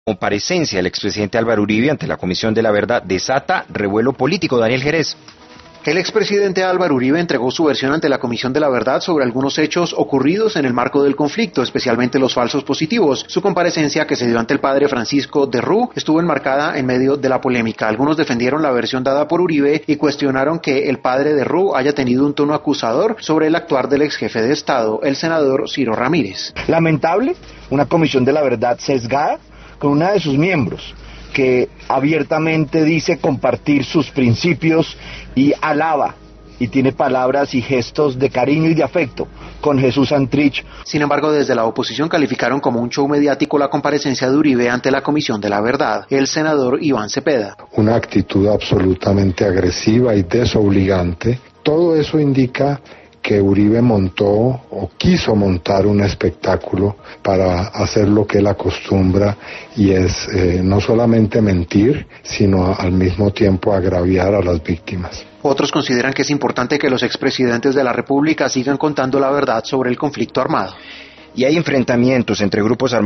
Comparecencia del expresidente Álvaro Uribe ante la Comisión de la Verdad desata revuelo político. Daniel Jerez. El expresidente Álvaro Uribe entregó su versión ante la Comisión de la Verdad sobre algunos hechos ocurridos en el marco del conflicto, especialmente los falsos positivos. Su comparecencia, que se dio ante el padre Francisco de Rú, estuvo enmarcada en medio de la polémica. Algunos defendieron la versión dada por Uribe y cuestionaron que el padre de Rú haya tenido un tono acusador sobre el actuar del ex jefe de Estado, el senador Ciro Ramírez. Lamentable, una Comisión de la Verdad sesgada con una de sus miembros, que abiertamente dice compartir sus principios y alaba y tiene palabras y gestos de cariño y de afecto con Jesús Santrich. Sin embargo, desde la oposición calificaron como un show mediático la comparecencia de Uribe ante la Comisión de la Verdad. El senador Iván Cepeda. Una actitud absolutamente agresiva y desobligante. Todo eso indica que Uribe montó o quiso montar un espectáculo para hacer lo que él acostumbra, y es no solamente mentir, sino al mismo tiempo agraviar a las víctimas. Otros consideran que es importante que los expresidentes de la República sigan contando la verdad sobre el conflicto armado. Y hay enfrentamientos entre grupos armados